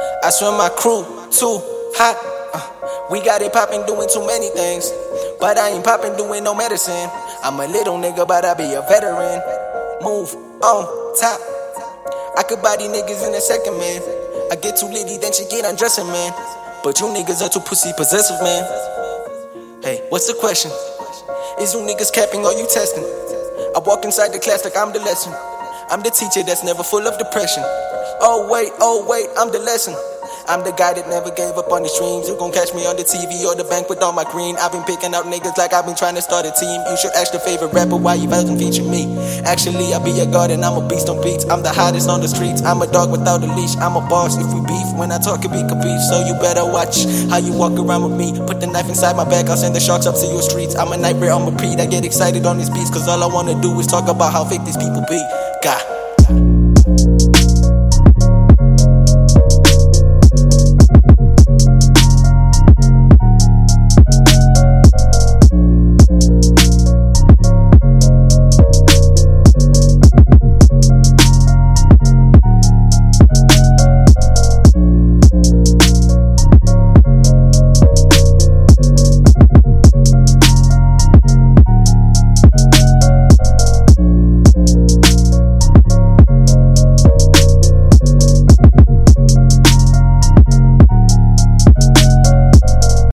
I swear my crew too hot. We got it poppin' doing too many things, but I ain't poppin' doing no medicine. I'm a little nigga, but I be a veteran. Move on top. I could body niggas in a second, man. I get too litty, then she get undressing, man. But you niggas are too pussy possessive, man. Hey, what's the question? Is you niggas capping or you testing? I walk inside the class like I'm the lesson. I'm the teacher that's never full of depression. Oh wait, I'm the lesson. I'm the guy that never gave up on the streams. You gon' catch me on the TV or the bank with all my green. I've been picking out niggas like I've been trying to start a team. You should ask your favorite rapper why you hasn't featured me. Actually, I be a god and I'm a beast on beats. I'm the hottest on the streets. I'm a dog without a leash. I'm a boss if we beef. When I talk, it be beef. So you better watch how you walk around with me. Put the knife inside my back, I'll send the sharks up to your streets. I'm a nightmare on repeat. I get excited on these beats, cause all I wanna do is talk about how fake these people be. God.